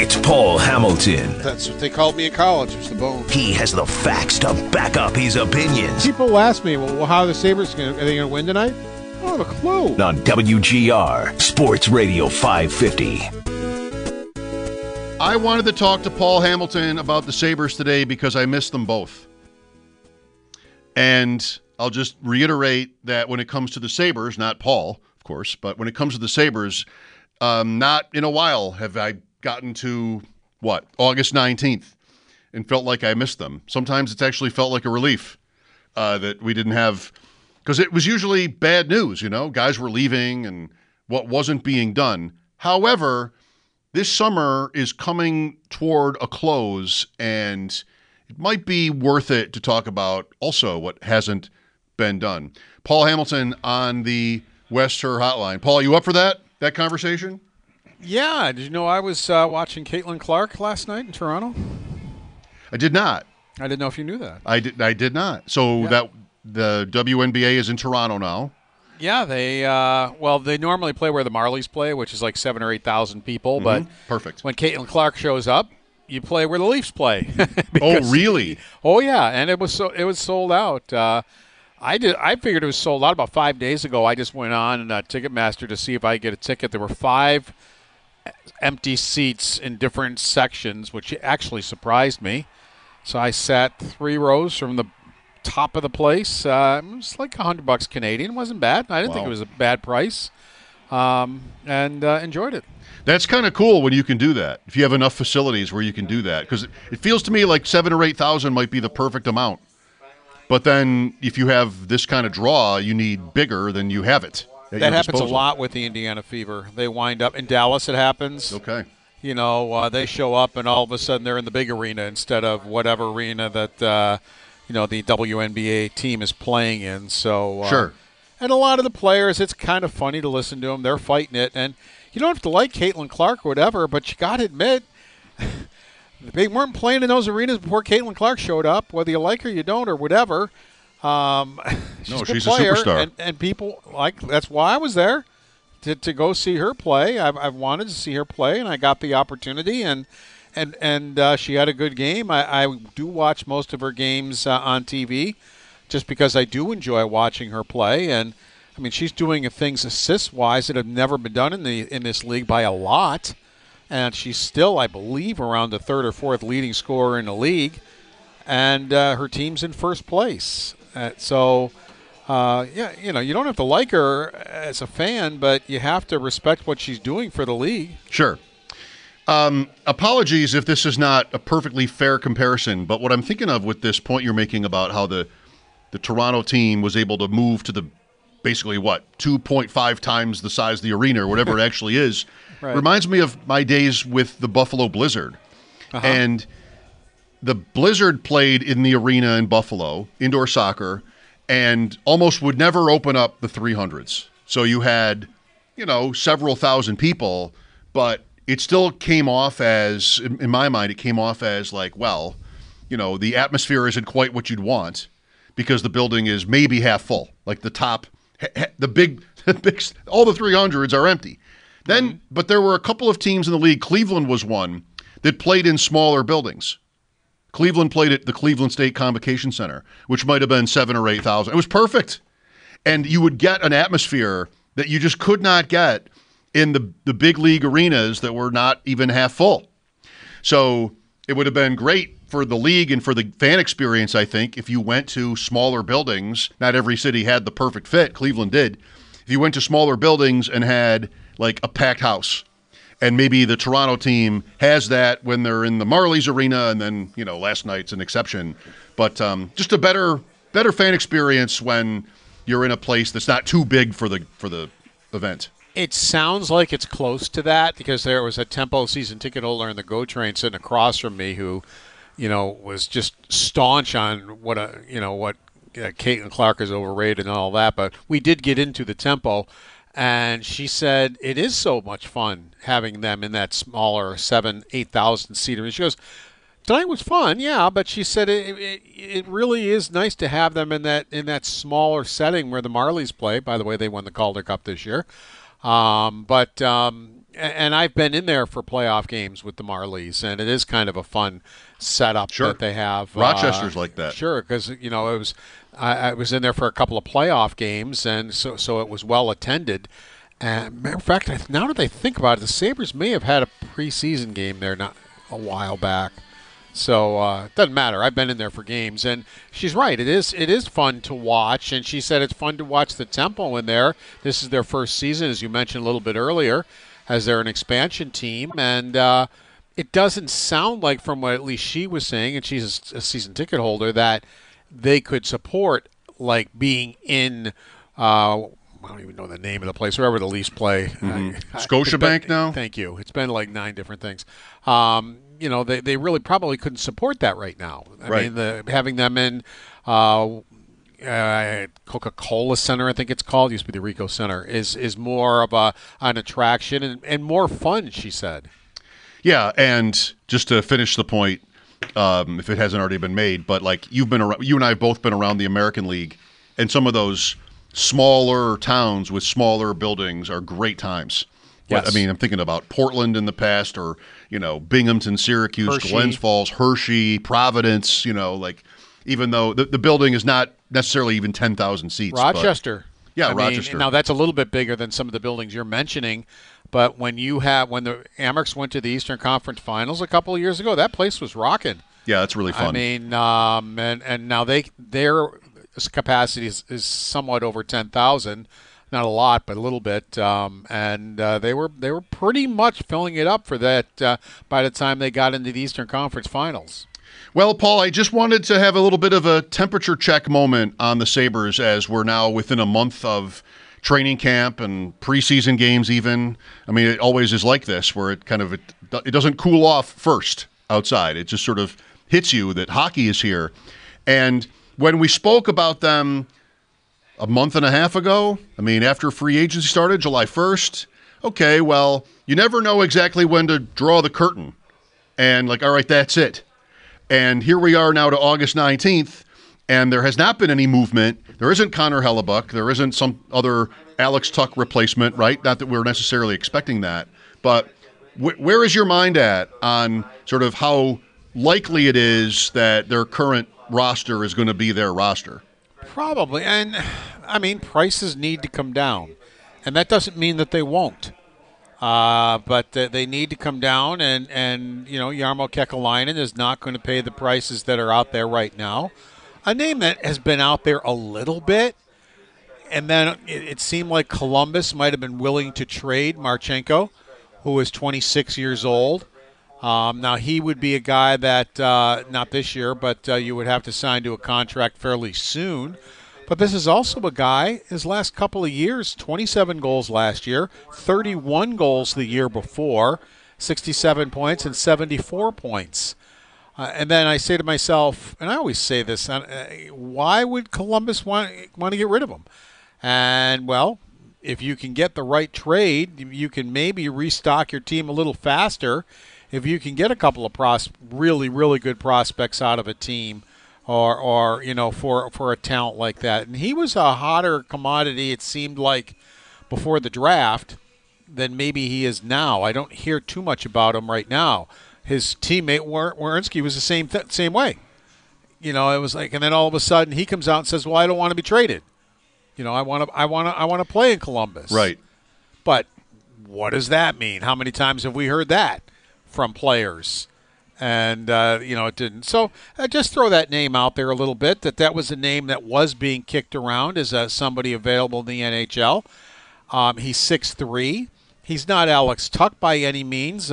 It's Paul Hamilton. That's what they called me in college, was the bone. He has the facts to back up his opinions. People ask me, well, how are the Sabres going to, are they going to win tonight? I don't have a clue. On WGR, Sports Radio 550. I wanted to talk to Paul Hamilton about the Sabres today because I missed them both. And I'll just reiterate that when it comes to the Sabres, not Paul, of course, but when it comes to the Sabres, not in a while have I gotten to, August 19th and felt like I missed them. Sometimes it's actually felt like a relief that we didn't have, because it was usually bad news, guys were leaving and what wasn't being done. However, this summer is coming toward a close, and it might be worth it to talk about also what hasn't been done. Paul Hamilton on the West Her Hotline. Paul, you up for that conversation? Yeah. Did you know I was watching Caitlin Clark last night in Toronto? I did not. I didn't know if you knew that. I did not. So that the WNBA is in Toronto now. Yeah, they normally play where the Marlies play, which is like 7,000 or 8,000 people. But perfect. When Caitlin Clark shows up, you play where the Leafs play. Oh, really? Oh, yeah, and it was sold out. I figured it was sold out about 5 days ago. I just went on Ticketmaster to see if I could get a ticket. There were 5 empty seats in different sections, which actually surprised me. So I sat 3 rows from the top of the place. It was like $100 Canadian. It wasn't bad. I didn't think it was a bad price, and enjoyed it. That's kind of cool when you can do that. If you have enough facilities where you can do that, because it feels to me like 7,000 or 8,000 might be the perfect amount. But then if you have this kind of draw, you need bigger than you have it. That happens a lot with the Indiana Fever. They wind up in Dallas. It happens. Okay. They show up and all of a sudden they're in the big arena instead of whatever arena that the WNBA team is playing in. So sure. And a lot of the players, it's kind of funny to listen to them. They're fighting it, and you don't have to like Caitlin Clark or whatever, but you got to admit they weren't playing in those arenas before Caitlin Clark showed up. Whether you like her, you don't, or whatever. She's a superstar, and people that's why I was there to go see her play. I've wanted to see her play, and I got the opportunity, and she had a good game. I do watch most of her games on TV, just because I do enjoy watching her play. And I mean, she's doing things assist-wise that have never been done in this league by a lot. And she's still, I believe, around the 3rd or 4th leading scorer in the league. And her team's in first place. You don't have to like her as a fan, but you have to respect what she's doing for the league. Sure. Apologies if this is not a perfectly fair comparison, but what I'm thinking of with this point you're making about how the Toronto team was able to move to the basically 2.5 times the size of the arena or whatever it actually is, right, reminds me of my days with the Buffalo Blizzard. And the Blizzard played in the arena in Buffalo, indoor soccer, and almost would never open up the 300s. So you had, several thousand people, but it still came off as, in my mind, it came off as the atmosphere isn't quite what you'd want because the building is maybe half full. Like the top, the big, all the 300s are empty. Then, but there were a couple of teams in the league, Cleveland was one, that played in smaller buildings. Cleveland played at the Cleveland State Convocation Center, which might have been 7,000 or 8,000. It was perfect. And you would get an atmosphere that you just could not get in the big league arenas that were not even half full. So it would have been great for the league and for the fan experience, I think, if you went to smaller buildings. Not every city had the perfect fit. Cleveland did. If you went to smaller buildings and had like a packed house, and maybe the Toronto team has that when they're in the Marlies arena, and then, last night's an exception. But just a better fan experience when you're in a place that's not too big for the event. It sounds like it's close to that because there was a Tempo season ticket holder in the GO train sitting across from me who, was just staunch on what Caitlin Clark is overrated and all that. But we did get into the Tempo, and she said it is so much fun having them in that smaller 7,000-8,000 seater. And she goes, tonight was fun, yeah, but she said it really is nice to have them in that smaller setting where the Marlies play. By the way, they won the Calder Cup this year. and I've been in there for playoff games with the Marlies, and it is kind of a fun setup that they have. Rochester's like that. Sure, because it was I was in there for a couple of playoff games, and so it was well attended. And matter of fact, now that I think about it, the Sabres may have had a preseason game there not a while back. So it doesn't matter. I've been in there for games, and she's right. It is fun to watch, and she said it's fun to watch the tempo in there. This is their first season, as you mentioned a little bit earlier, as they're an expansion team, and it doesn't sound like, from what at least she was saying, and she's a season ticket holder, that they could support like being in. I don't even know the name of the place, wherever the Leafs play. Scotiabank now? Thank you. It's been like 9 different things. They really probably couldn't support that right now. I mean, having them in Coca-Cola Center, I think it's called, used to be the Ricoh Center, is more of an attraction and more fun, she said. Yeah, and just to finish the point, if it hasn't already been made, but like you and I have both been around the American League, and some of those smaller towns with smaller buildings are great times. Yes. I mean, I'm thinking about Portland in the past, or Binghamton, Syracuse, Hershey. Glens Falls, Hershey, Providence. Even though the building is not necessarily even 10,000 seats. Rochester. Rochester. Now that's a little bit bigger than some of the buildings you're mentioning, but when the Amerks went to the Eastern Conference Finals a couple of years ago, that place was rocking. Yeah, that's really fun. I mean, and now their capacity is somewhat over 10,000, not a lot, but a little bit, and they were pretty much filling it up for that by the time they got into the Eastern Conference Finals. Well, Paul, I just wanted to have a little bit of a temperature check moment on the Sabres, as we're now within a month of training camp and preseason games even. I mean, it always is like this, where it doesn't cool off first outside. It just sort of hits you that hockey is here. And when we spoke about them a month and a half ago, I mean, after free agency started, July 1st, okay, well, you never know exactly when to draw the curtain. And all right, that's it. And here we are now to August 19th, and there has not been any movement. There isn't Connor Hellebuck. There isn't some other Alex Tuch replacement, right? Not that we're necessarily expecting that. But where is your mind at on sort of how likely it is that their current roster is going to be their roster? Probably. And, I mean, prices need to come down. And that doesn't mean that they won't. But they need to come down, and Jarmo Kekalainen is not going to pay the prices that are out there right now. A name that has been out there a little bit, and then it seemed like Columbus might have been willing to trade Marchenko, who is 26 years old. Now, he would be a guy that, not this year, but you would have to sign to a contract fairly soon. But this is also a guy, his last couple of years, 27 goals last year, 31 goals the year before, 67 points and 74 points. And then I say to myself, and I always say this, why would Columbus want to get rid of him? And, well, if you can get the right trade, you can maybe restock your team a little faster. If you can get a couple of really, really good prospects out of a team, or for a talent like that. And he was a hotter commodity, it seemed like, before the draft than maybe he is now. I don't hear too much about him right now. His teammate Werenski was the same way. It was like, and then all of a sudden he comes out and says, "Well, I don't want to be traded. I want to play in Columbus." Right. But what does that mean? How many times have we heard that from players? And, it didn't. So just throw that name out there a little bit, that was a name that was being kicked around as somebody available in the NHL. He's 6'3". He's not Alex Tuch by any means.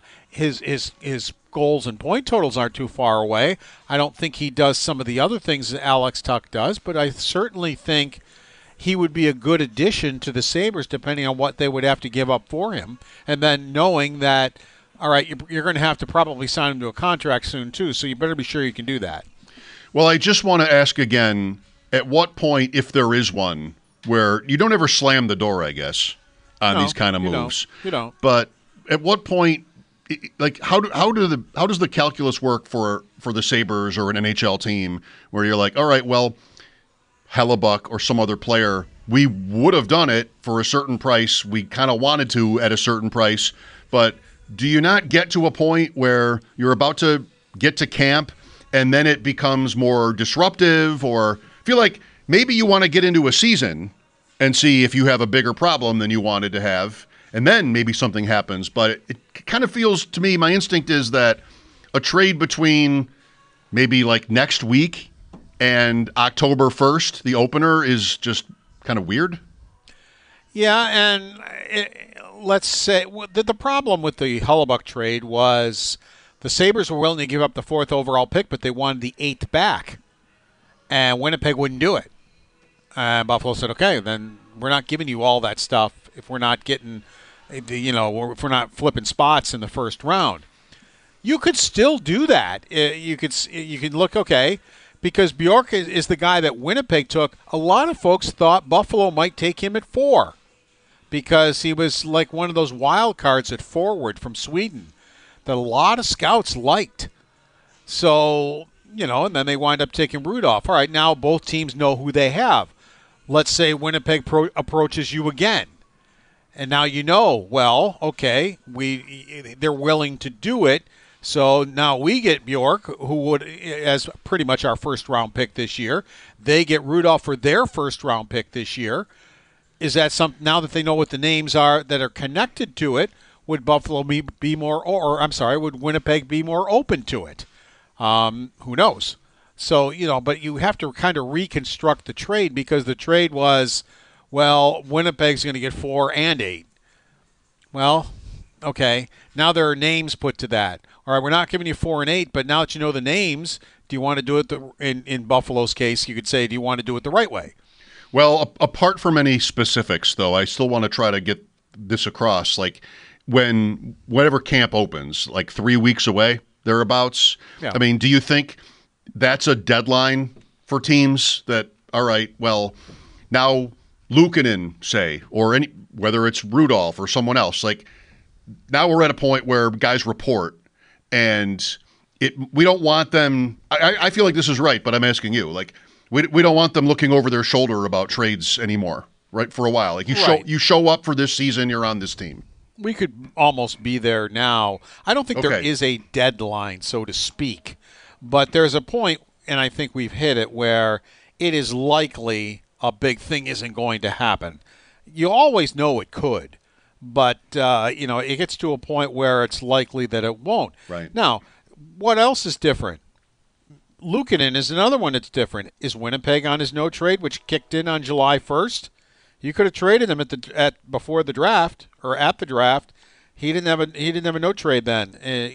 His goals and point totals aren't too far away. I don't think he does some of the other things that Alex Tuch does, but I certainly think he would be a good addition to the Sabres, depending on what they would have to give up for him. And then knowing that, all right, you're going to have to probably sign him to a contract soon, too, so you better be sure you can do that. Well, I just want to ask again, at what point, if there is one, where you don't ever slam the door, I guess, on these kind of moves. You don't. But at what point, how does the calculus work for the Sabres or an NHL team where you're like, all right, well, Hellebuck or some other player we would have done it for a certain price. We kind of wanted to at a certain price. But do you not get to a point where you're about to get to camp and then it becomes more disruptive, or feel like maybe you want to get into a season and see if you have a bigger problem than you wanted to have, and then maybe something happens. But it kind of feels to me, my instinct is that a trade between maybe like next week and October 1st, the opener, is just kind of weird. Yeah, and let's say the problem with the Hellebuyck trade was the Sabres were willing to give up the 4th overall pick, but they wanted the 8th back. And Winnipeg wouldn't do it. And Buffalo said, okay, then we're not giving you all that stuff if we're not getting, if we're not flipping spots in the first round. You could still do that. You can look, okay, because Bjork is the guy that Winnipeg took. A lot of folks thought Buffalo might take him at 4 because he was like one of those wild cards at forward from Sweden that a lot of scouts liked. So, and then they wind up taking Rudolph. All right, now both teams know who they have. Let's say Winnipeg approaches you again. And now well, okay, they're willing to do it. So now we get Bjork, who would, as pretty much our first-round pick this year. They get Rudolph for their first-round pick this year. Is that something, now that they know what the names are that are connected to it, would Buffalo be more, would Winnipeg be more open to it? Who knows? So, but you have to kind of reconstruct the trade, because the trade was, well, Winnipeg's going to get 4 and 8. Well, okay, now there are names put to that. All right, we're not giving you 4 and 8, but now that you know the names, do you want to do it in Buffalo's case, you could say, do you want to do it the right way? Well, apart from any specifics, though, I still want to try to get this across. Like, whenever camp opens, like 3 weeks away, thereabouts. Yeah. I mean, do you think that's a deadline for teams that, all right, well, now Luukkonen, say, or whether it's Rudolph or someone else, like, now we're at a point where guys report, and we don't want them. I feel like this is right, but I'm asking you, like, we don't want them looking over their shoulder about trades anymore, right? For a while, like you show up for this season, you're on this team. We could almost be there now. I don't think there is a deadline, so to speak, but there's a point, and I think we've hit it, where it is likely a big thing isn't going to happen. You always know it could, but it gets to a point where it's likely that it won't. Right. Now, what else is different? Luukkonen is another one that's different. Is Winnipeg on his no trade, which kicked in on July 1st? You could have traded him before the draft or at the draft. He didn't have a no trade then.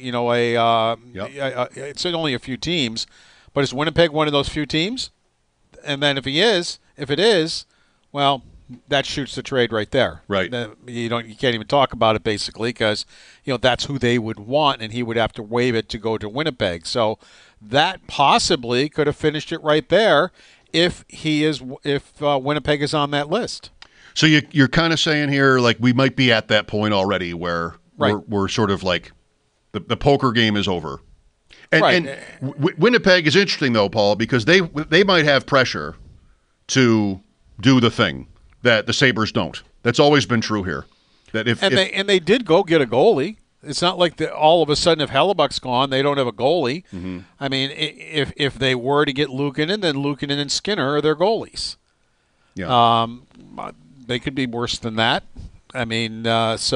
It's only a few teams, but is Winnipeg one of those few teams? And then if it is, well, that shoots the trade right there. Right. You can't even talk about it basically, because that's who they would want, and he would have to waive it to go to Winnipeg. So that possibly could have finished it right there if Winnipeg is on that list. So you're kind of saying here, like, we might be at that point already where we're sort of like the poker game is over. And Winnipeg is interesting, though, Paul, because they might have pressure to do the thing that the Sabres don't. That's always been true here. That they did go get a goalie. It's not like all of a sudden, if Hellebuyck's gone, they don't have a goalie. Mm-hmm. I mean, if they were to get Luukkonen, then Luukkonen and Skinner are their goalies. Yeah. They could be worse than that. I mean,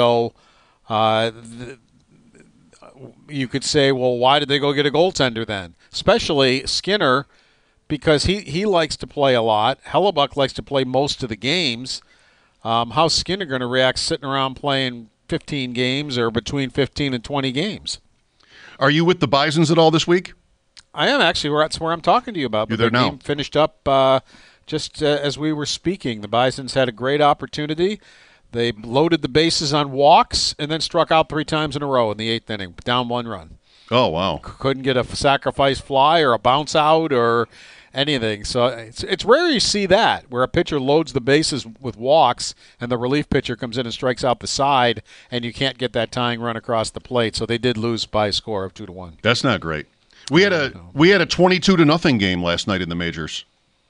you could say, well, why did they go get a goaltender then? Especially Skinner, because he likes to play a lot. Hellebuyck likes to play most of the games. How's Skinner going to react sitting around playing 15 games or between 15 and 20 games? Are you with the Bisons at all this week? I am, actually. That's where I'm talking to you about. You're there now. The game finished up just as we were speaking. The Bisons had a great opportunity. They loaded the bases on walks and then struck out 3 times in a row in the 8th inning, down 1 run. Oh, wow. Couldn't get a sacrifice fly or a bounce out or anything. So it's rare you see that, where a pitcher loads the bases with walks and the relief pitcher comes in and strikes out the side, and you can't get that tying run across the plate. So they did lose by a score of 2-1. That's not great. We had a 22-0 game last night in the majors.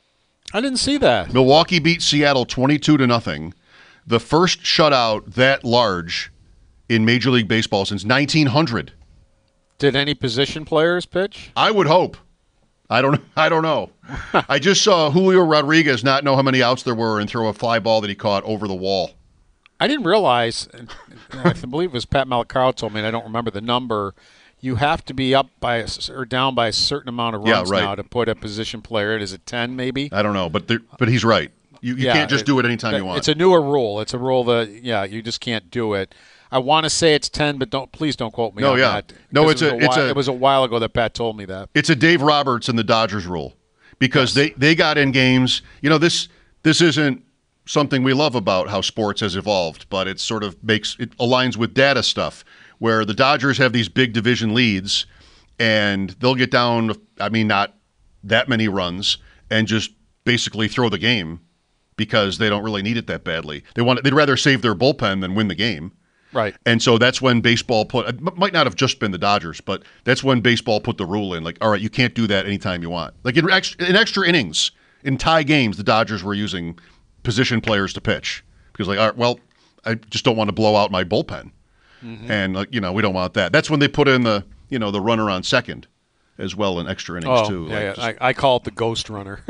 I didn't see that. Milwaukee beat Seattle 22-0. The first shutout that large in Major League Baseball since 1900. Did any position players pitch? I would hope. I don't know. I just saw Julio Rodriguez not know how many outs there were and throw a fly ball that he caught over the wall. I didn't realize, I believe it was Pat Malacaro told me, and I don't remember the number, you have to be up by or down by a certain amount of runs now to put a position player in. Is it 10 maybe? I don't know, but he's right. You can't just do it anytime you want. It's a newer rule. It's a rule that, you just can't do it. I want to say it's 10, but please don't quote me on that. No, it was a while ago that Pat told me that. It's a Dave Roberts and the Dodgers rule because they got in games. This isn't something we love about how sports has evolved, but it sort of it aligns with data stuff where the Dodgers have these big division leads and they'll get down, not that many runs and just basically throw the game because they don't really need it that badly. They'd rather save their bullpen than win the game. Right. And so that's when baseball it might not have just been the Dodgers, but that's when baseball put the rule in, like, all right, you can't do that anytime you want. Like in extra innings, in tie games, the Dodgers were using position players to pitch because, like, all right, well, I just don't want to blow out my bullpen. Mm-hmm. And, we don't want that. That's when they put in the runner on second as well in extra innings, too. Yeah, I call it the ghost runner.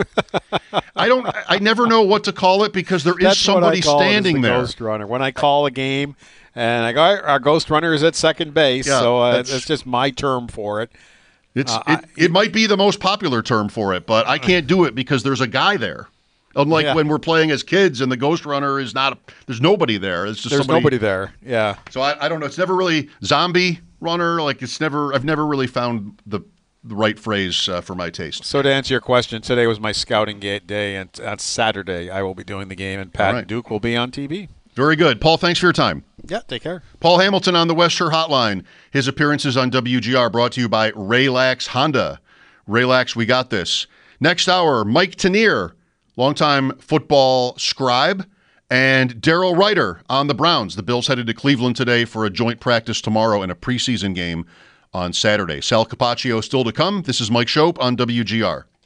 I never know what to call it because there is somebody standing there. Ghost runner. When I call a game and I go, our ghost runner is at second base, so that's just my term for it. It might be the most popular term for it, but I can't do it because there's a guy there. Unlike when we're playing as kids and the ghost runner is not there's nobody there. It's just nobody there. Yeah. So I don't know. It's never really zombie runner. Like I've never really found the right phrase for my taste. So to answer your question, today was my scouting day, and on Saturday I will be doing the game, and Pat and Duke will be on TV. Very good. Paul, thanks for your time. Yeah, take care. Paul Hamilton on the West Shore Hotline. His appearances on WGR brought to you by Raylax Honda. Raylax, we got this. Next hour, Mike Tanier, longtime football scribe, and Daryl Ryder on the Browns. The Bills headed to Cleveland today for a joint practice tomorrow and a preseason game on Saturday. Sal Capaccio still to come. This is Mike Shope on WGR.